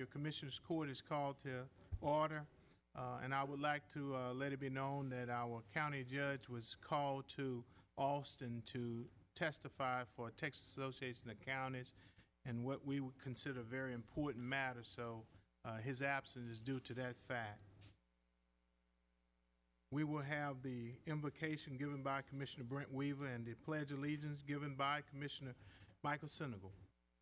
your Commissioners Court is called to order. And I would like to let it be known that our county judge was called to Austin to testify for Texas Association of Counties and what we would consider a very important matter. So his absence is due to that fact. We will have the invocation given by Commissioner Brent Weaver and the Pledge of Allegiance given by Commissioner Michael Senegal.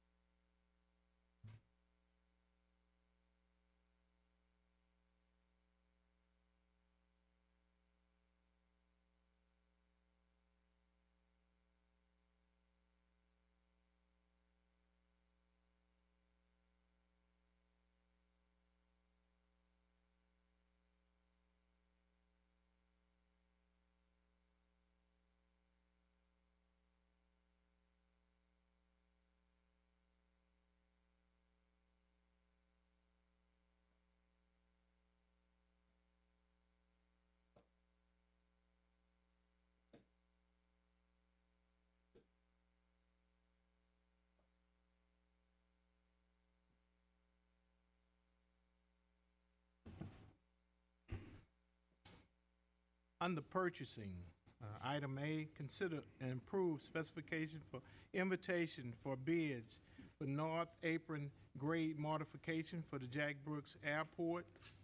Under purchasing, item A, consider and improve specification for invitation for bids for North Apron grade modification for the Jack Brooks Airport.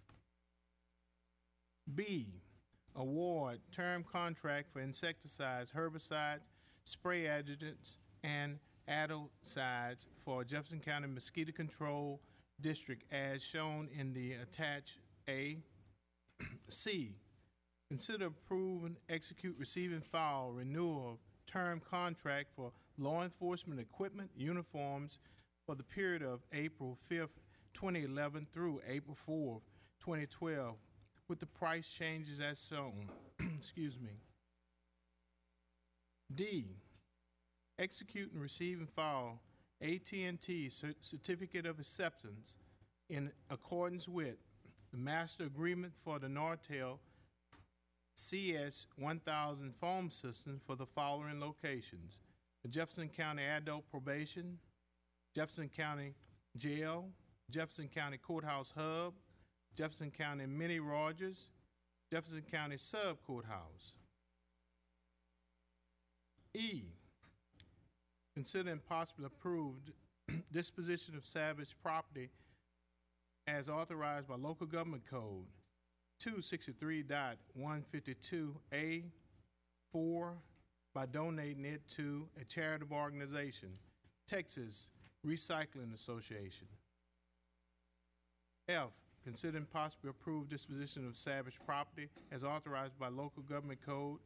B, award term contract for insecticides, herbicides, spray adjuvants, and adulticides for Jefferson County Mosquito Control District as shown in the attached A. C, consider approve and execute receive and file renewal of term contract for law enforcement equipment uniforms for the period of April 5th, 2011 through April 4th, 2012 with the price changes as shown. Excuse me. D, execute and receive and file AT&T certificate of acceptance in accordance with the master agreement for the Nortel CS 1000 phone system for the following locations: the Jefferson County Adult Probation, Jefferson County Jail, Jefferson County Courthouse Hub, Jefferson County Mini Rogers, Jefferson County Sub Courthouse. E, consider and possibly approved disposition of salvage property as authorized by Local Government Code 263.152A4 by donating it to a charitable organization, Texas Recycling Association. F, consider and possibly approve disposition of salvage property as authorized by Local Government Code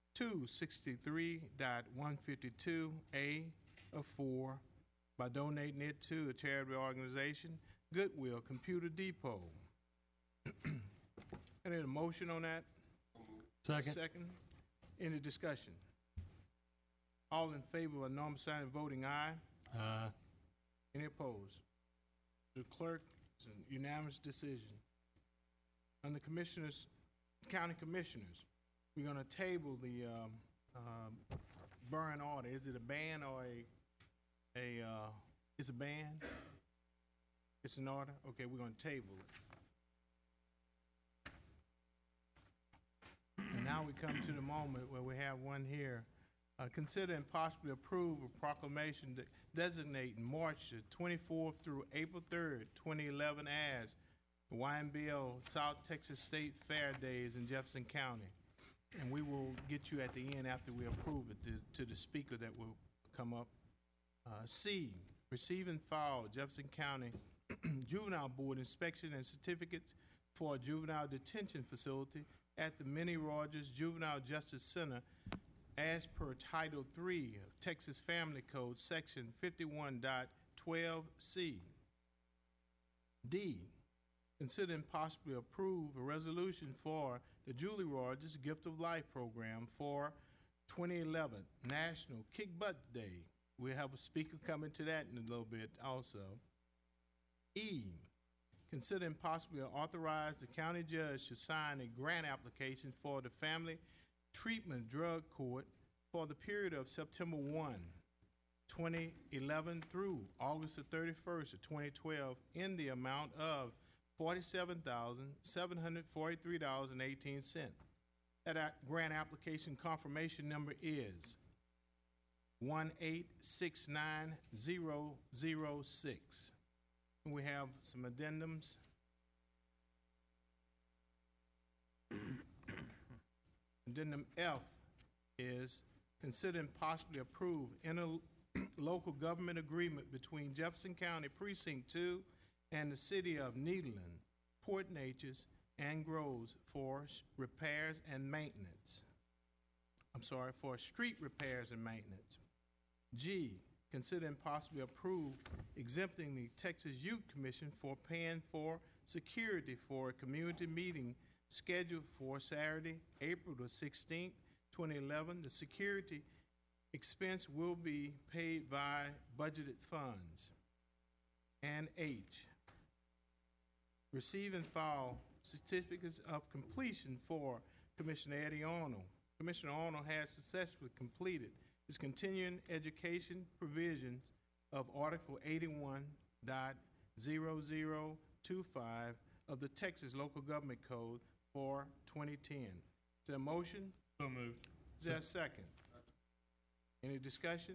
263.152A4 by donating it to a charitable organization, Goodwill Computer Depot. I need a motion on that. Second. Any discussion? All in favor of normal sign of voting aye. Any opposed? The clerk, it's a unanimous decision. On the commissioners, county commissioners, we're going to table the burn order. Is it a ban or it's a ban? It's an order? Okay, we're going to table it. And now we come to the moment where we have one here. Consider and possibly approve a proclamation designating March 24th through April 3rd, 2011 as the YMBL South Texas State Fair Days in Jefferson County. And we will get you at the end after we approve it to the speaker that will come up. C, receive and file Jefferson County Juvenile Board inspection and certificates for a juvenile detention facility at the Mini Rogers Juvenile Justice Center as per Title III of Texas Family Code, Section 51.12C. D, consider and possibly approve a resolution for the Julie Rogers Gift of Life Program for 2011 National Kick Butt Day. We'll have a speaker coming to that in a little bit also. E, consider and possibly authorize the county judge to sign a grant application for the Family Treatment Drug Court for the period of September 1, 2011 through August the 31st of 2012 in the amount of $47,743.18. That grant application confirmation number is 1869006. And we have some addendums. Addendum F is consider and possibly approve interlocal government agreement between Jefferson County Precinct 2 and the city of Nederland, Port Neches, and Groves for repairs and maintenance. For street repairs and maintenance. G, consider and possibly approve exempting the Texas Youth Commission for paying for security for a community meeting scheduled for Saturday, April the 16th, 2011. The security expense will be paid by budgeted funds. And H, receive and file certificates of completion for Commissioner Eddie Arnold. Commissioner Arnold has successfully completed his continuing education provisions of Article 81.0025 of the Texas Local Government Code for 2010. Is there a motion? So moved. Is there a second? Any discussion?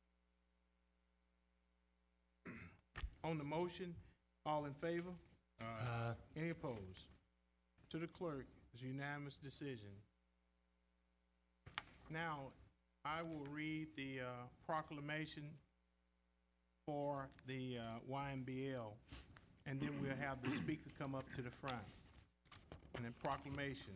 On the motion, all in favor? Any opposed? To the clerk, it's a unanimous decision. Now, I will read the proclamation for the YMBL, and then we'll have the speaker come up to the front. And then proclamation.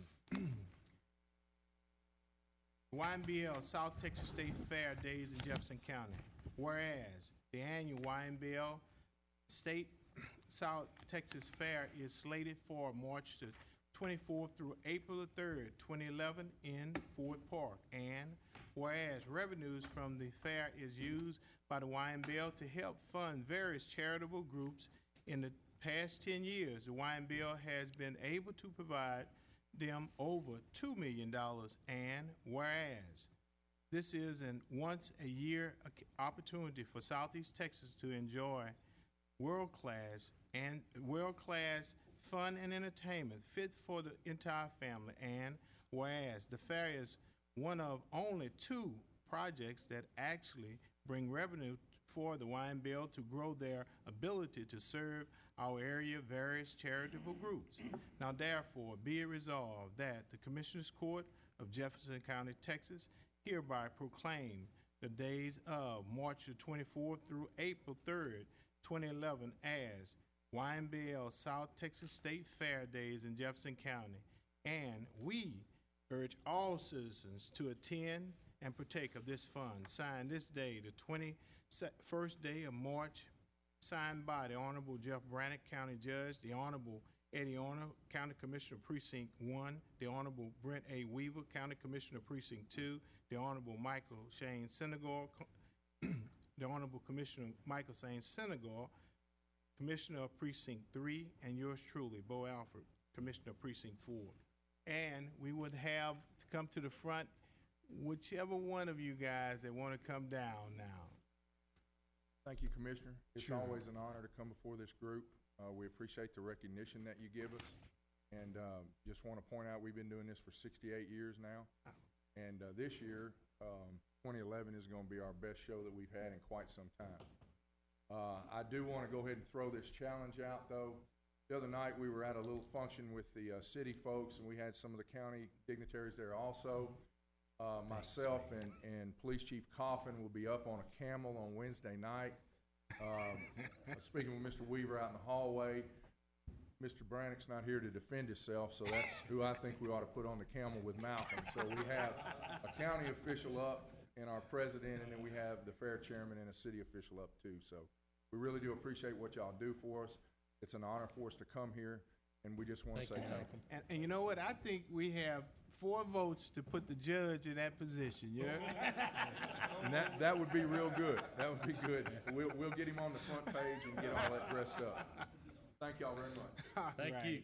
YMBL South Texas State Fair Days in Jefferson County. Whereas the annual YMBL State South Texas Fair is slated for March the 24th through April the 3rd, 2011 in Ford Park. And whereas revenues from the fair is used by the YMBL to help fund various charitable groups, in the past 10 years, the YMBL has been able to provide them over $2 million. And whereas this is an once-a-year opportunity for Southeast Texas to enjoy world-class fun and entertainment fit for the entire family. And whereas the fair is one of only 2 projects that actually bring revenue for the YMBL to grow their ability to serve our area various charitable groups. Now therefore be it resolved that the Commissioners Court of Jefferson County, Texas hereby proclaim the days of March the 24th through April 3rd, 2011 as YMBL South Texas State Fair Days in Jefferson County. And we urge all citizens to attend and partake of this fund. Signed this day, the 21st day of March, signed by the Honorable Jeff Brannick, County Judge, the Honorable Eddie Arnold, County Commissioner Precinct 1, the Honorable Brent A. Weaver, County Commissioner Precinct 2, the Honorable Michael Shane Senegal, the Honorable Commissioner Michael Shane Senegal, Commissioner of Precinct 3, and yours truly, Bo Alford, Commissioner of Precinct 4. And we would have to come to the front, whichever one of you guys that want to come down now. Thank you, Commissioner. It's always an honor to come before this group. We appreciate the recognition that you give us. And just want to point out, we've been doing this for 68 years now. And this year, 2011 is going to be our best show that we've had in quite some time. I do want to go ahead and throw this challenge out, though. The other night, we were at a little function with the city folks, and we had some of the county dignitaries there also. Myself and Police Chief Coffin will be up on a camel on Wednesday night. Speaking with Mr. Weaver out in the hallway. Mr. Brannick's not here to defend himself, so that's who I think we ought to put on the camel with Malcolm. So we have a county official up and our president, and then we have the fair chairman and a city official up too. So we really do appreciate what y'all do for us. It's an honor for us to come here, and we just want to say thank you. And you know what? I think we have 4 votes to put the judge in that position, you know? And that would be real good. That would be good. We'll get him on the front page and get all that dressed up. Thank y'all very much. Thank you.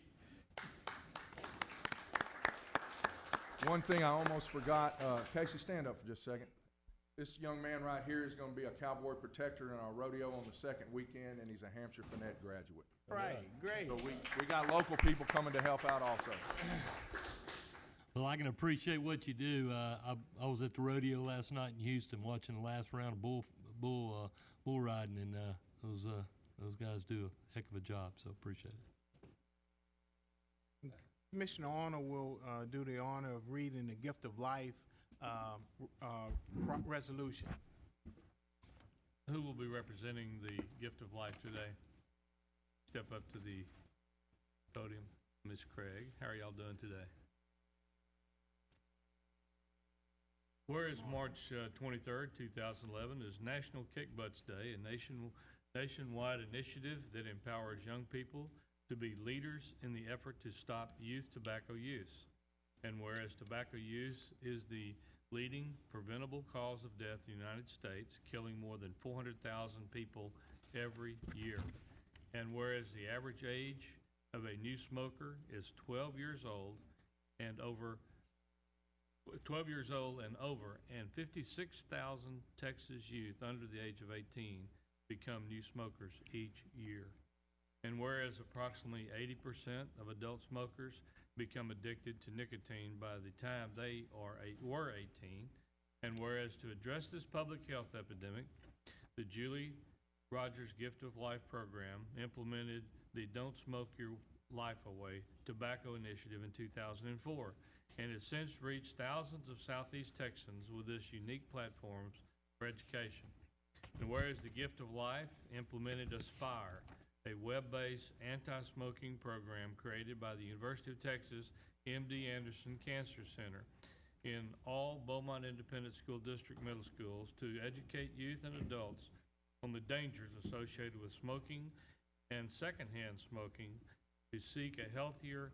One thing I almost forgot, Casey, stand up for just a second. This young man right here is going to be a cowboy protector in our rodeo on the second weekend, and he's a Hampshire Finette graduate. Right, great. So we got local people coming to help out also. Well, I can appreciate what you do. I was at the rodeo last night in Houston watching the last round of bull riding, and those guys do a heck of a job. So appreciate it. Commissioner Arnold will do the honor of reading the Gift of Life resolution. Who will be representing the Gift of Life today? Step up to the podium. Ms. Craig, how are y'all doing today? Whereas March 23rd, 2011 is National Kick Butts Day, a nationwide initiative that empowers young people to be leaders in the effort to stop youth tobacco use. And whereas tobacco use is the leading preventable cause of death in the United States, killing more than 400,000 people every year. And whereas the average age of a new smoker is 12 years old and over, and 56,000 Texas youth under the age of 18 become new smokers each year. And whereas approximately 80% of adult smokers become addicted to nicotine by the time they were 18, and whereas to address this public health epidemic, the Julie Rogers Gift of Life program implemented the Don't Smoke Your Life Away tobacco initiative in 2004, and has since reached thousands of Southeast Texans with this unique platforms for education. And whereas the Gift of Life implemented Aspire, a web-based anti-smoking program created by the University of Texas MD Anderson Cancer Center in all Beaumont Independent School District middle schools to educate youth and adults on the dangers associated with smoking and secondhand smoking to seek a healthier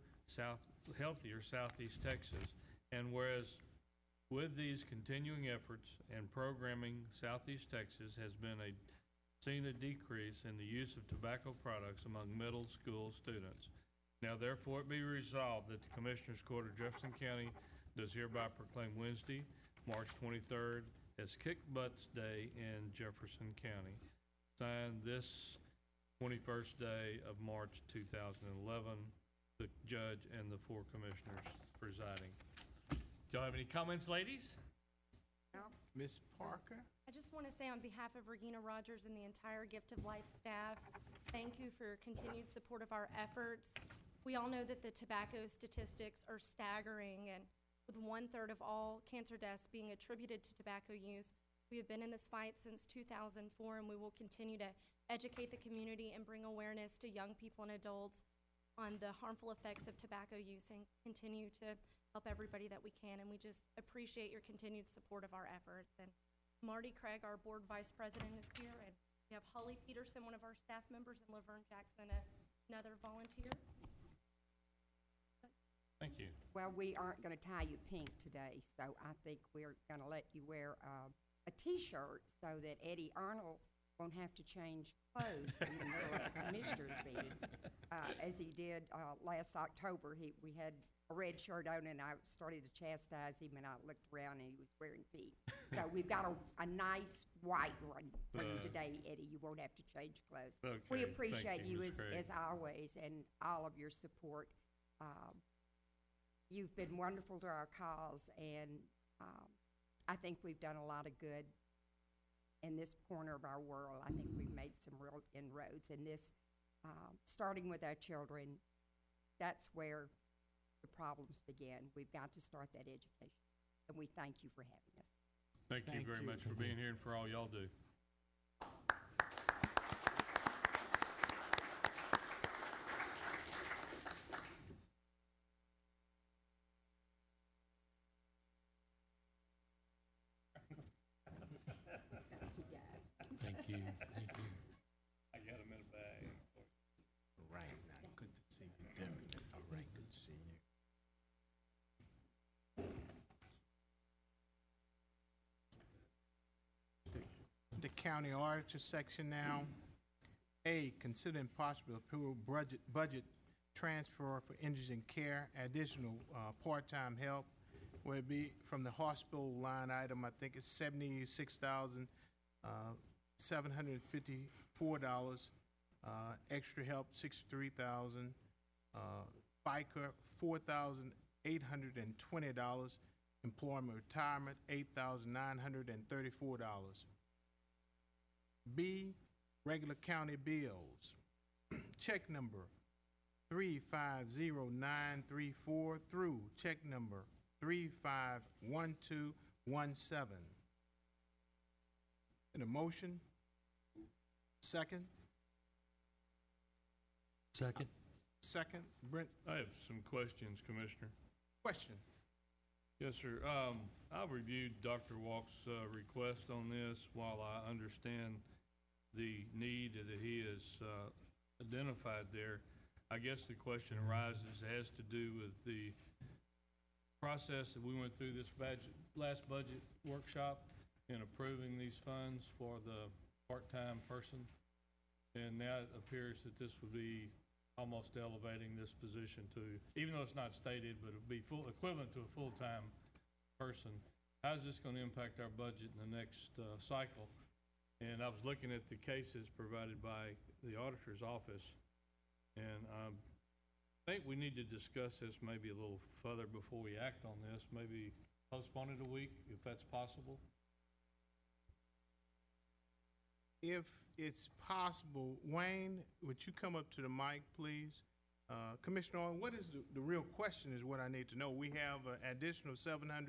Southeast Texas. And whereas with these continuing efforts and programming, Southeast Texas has seen a decrease in the use of tobacco products among middle school students. Now therefore it be resolved that the Commissioners Court of Jefferson County does hereby proclaim Wednesday, March 23rd as Kick Butts Day in Jefferson County. Signed this 21st day of March 2011, the judge and the 4 commissioners presiding. Do y'all have any comments, ladies? No. Ms. Parker? I just want to say on behalf of Regina Rogers and the entire Gift of Life staff, thank you for your continued support of our efforts. We all know that the tobacco statistics are staggering, and with 1/3 of all cancer deaths being attributed to tobacco use, we have been in this fight since 2004, and we will continue to educate the community and bring awareness to young people and adults on the harmful effects of tobacco use and continue to help everybody that we can. And we just appreciate your continued support of our efforts. And Marty Craig, our board vice president, is here, and we have Holly Peterson, one of our staff members, and Laverne Jackson, another volunteer. Thank you. Well, we aren't going to tie you pink today, so I think we're going to let you wear a T-shirt so that Eddie Arnold won't have to change clothes in the middle of the commissioners meeting, as he did last October. We had a red shirt on, and I started to chastise him, and I looked around, and he was wearing pink. So we've got a nice white one for you today, Eddie. You won't have to change clothes. Okay, We appreciate thank you, you Ms. Craig. as always, and all of your support. You've been wonderful to our cause, and I think we've done a lot of good in this corner of our world. I think we've made some real inroads, and this, starting with our children, that's where the problems begin. We've got to start that education, and we thank you for having us. Thank you very much for being here and for all y'all do. Thank you. Thank you. I got them in a bag. All right, now, good to see you, Debbie. All right, good to see you. The county auditor section now. A, consider and possibly approve budget transfer for indigent care, additional part-time help. Will it be from the hospital line item? I think it's $76,754. Extra help, $63,000. FICA, $4,820. Employment retirement, $8,934. B, regular county bills. Check number 350934 through check number 351217. In a motion? Second? Second? Second, Brent, I have some questions, Commissioner. question. Yes, sir. I reviewed Dr. Walk's request on this. While I understand the need that he has identified there, I guess the question arises, has to do with the process that we went through this last budget workshop in approving these funds for the part-time person. And now it appears that this would be almost elevating this position to, even though it's not stated, but it would be equivalent to a full-time person. How's this going to impact our budget in the next cycle? And I was looking at the cases provided by the auditor's office, and I think we need to discuss this maybe a little further before we act on this, maybe postpone it a week, if that's possible. If it's possible, Wayne, would you come up to the mic, please? Commissioner Owen, what is the real question is what I need to know. We have an additional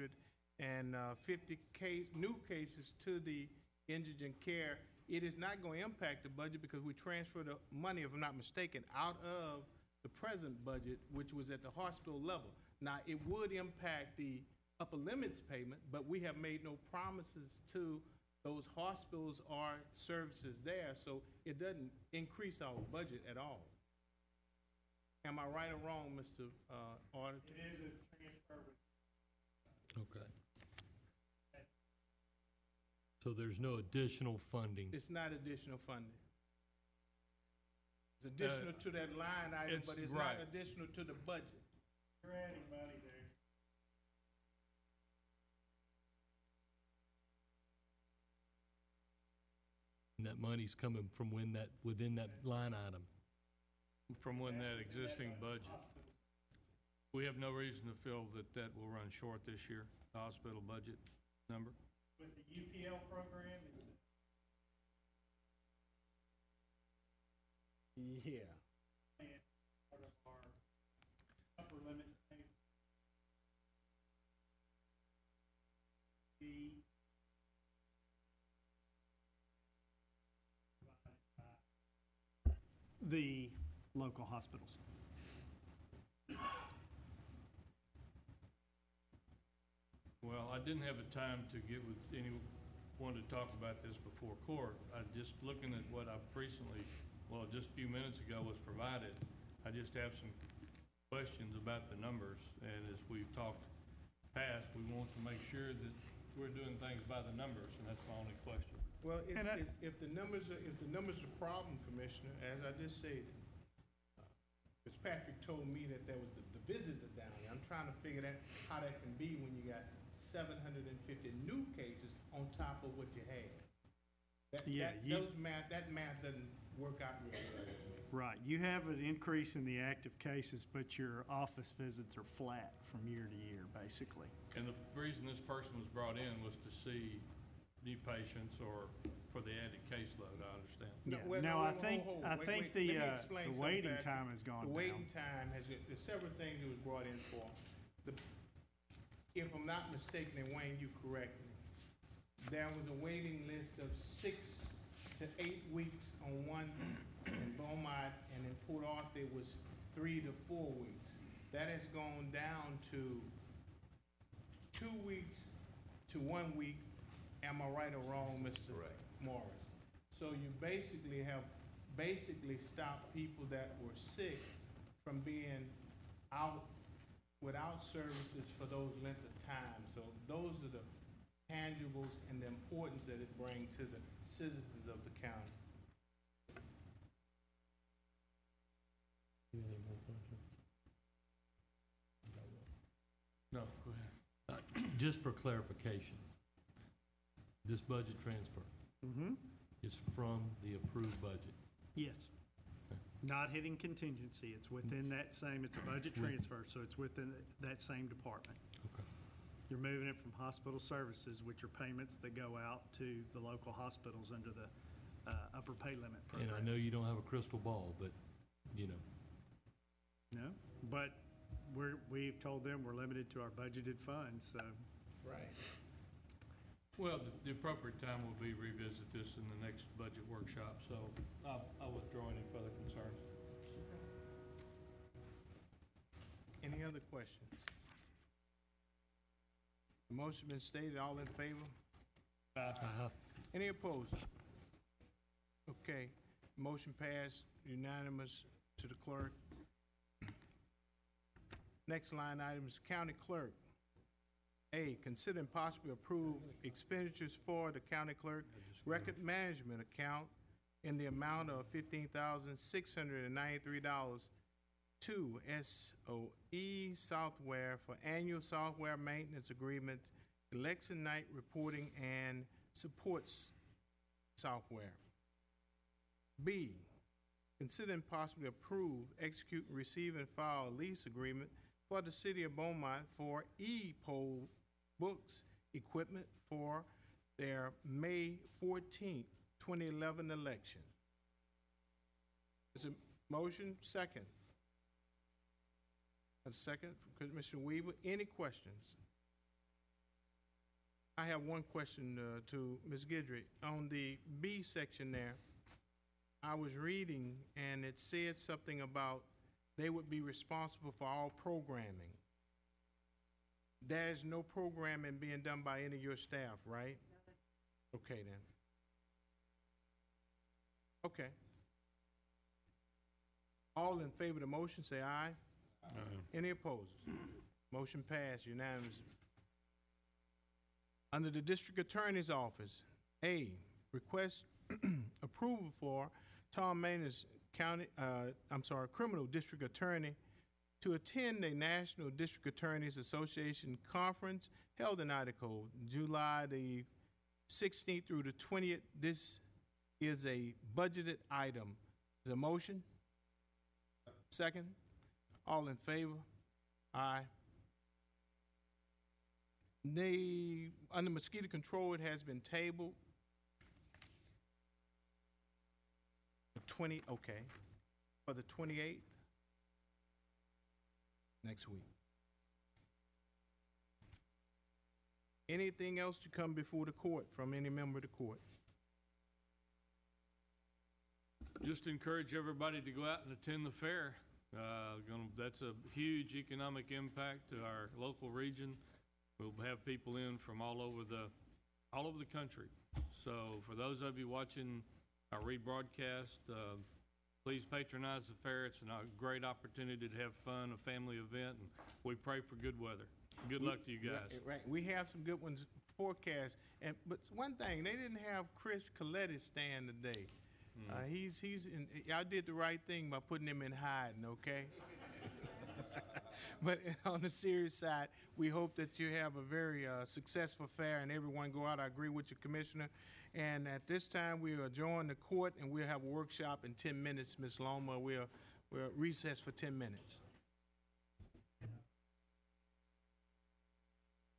750 new cases to the indigent care. It is not going to impact the budget because we transfer the money, if I'm not mistaken, out of the present budget, which was at the hospital level. Now, it would impact the upper limits payment, but we have made no promises to those hospitals or services there, so it doesn't increase our budget at all. Am I right or wrong, Mr. Auditor? It is a transfer. Okay. So there's no additional funding? It's not additional funding. It's additional to that line item, but it's not additional to the budget. You're adding money there. And that money's coming from within that line item? From when that existing budget. We have no reason to feel that that will run short this year, the hospital budget number. With the UPL program, it's Yeah. part of our upper limit payment. The local hospitals. Well, I didn't have a time to get with anyone to talk about this before court. I just looking at what I've recently, well, just a few minutes ago was provided. I just have some questions about the numbers, and as we've talked past, we want to make sure that we're doing things by the numbers, and that's my only question. Well, if the numbers are a problem, Commissioner, as I just said, Fitzpatrick told me that there was the visits are down there. I'm trying to figure out how that can be when you got 750 new cases on top of what you had. That math doesn't work out really well to me. Right. You have an increase in the active cases, but your office visits are flat from year to year, basically. And the reason this person was brought in was to see new patients or for the added caseload, I understand. No, Yeah. well, Now, no, I think hold. I Wait, think wait. Let me the explain something, waiting Patrick. time has gone The down. waiting time there's several things it was brought in for. If I'm not mistaken, and Wayne, you correct me, there was a waiting list of 6 to 8 weeks on one in Beaumont, and in Port Arthur it was 3 to 4 weeks. That has gone down to 2 weeks to 1 week. Am I right or wrong, Mr. Morris? So you basically have stopped people that were sick from being out without services for those length of time. So those are the tangibles and the importance that it brings to the citizens of the county. No, go ahead. Just for clarification, this budget transfer Mm-hmm. is from the approved budget. Yes. Not hitting contingency. It's within that same, it's a budget transfer, so it's within that same department. Okay. You're moving it from hospital services, which are payments that go out to the local hospitals under the upper pay limit And program. I know you don't have a crystal ball, but, you know, No, but we've told them we're limited to our budgeted funds, so. Right. Well, the appropriate time will be revisit this in the next budget workshop, so I'll withdraw any further concerns. Any other questions? The motion been stated, all in favor? Any opposed? Okay, motion passed, unanimous to the clerk. Next line item is county clerk. A, consider and possibly approve expenditures for the county clerk record management account in the amount of $15,693 to SOE Software for annual software maintenance agreement, election night reporting and supports software. B, consider and possibly approve, execute, receive, and file a lease agreement for the city of Beaumont for e-poll books equipment for their May 14th, 2011 election. Is a motion? Second. A second from Commissioner Weaver. Any questions? I have one question to Ms. Guidry. On the B section there, I was reading and it said something about they would be responsible for all programming. There's no programming being done by any of your staff, right? Okay, then. Okay. All in favor of the motion, say aye. Any opposed? Motion passed, unanimous. Under the District Attorney's Office, A, request approval for Tom Manus Criminal District Attorney to attend a National District Attorneys Association conference held in Idaho, July the 16th through the 20th. This is a budgeted item. Is there a motion? Second? All in favor? Aye. Under mosquito control, it has been tabled. 20, okay. For the 28th? Next week. Anything else to come before the court from any member of the court? Just encourage everybody to go out and attend the fair. That's a huge economic impact to our local region. We'll have people in from all over the country. So for those of you watching our rebroadcast, please patronize the fair. It's a great opportunity to have fun, a family event, and we pray for good weather. Good luck to you guys. Right. We have some good ones forecast. But one thing, they didn't have Chris Coletti stand today. Y'all did the right thing by putting him in hiding, okay? But on the serious side, we hope that you have a very successful fair and everyone go out. I agree with you, Commissioner. And at this time, we adjourn the court and we'll have a workshop in 10 minutes, Ms. Loma. We'll recess for 10 minutes.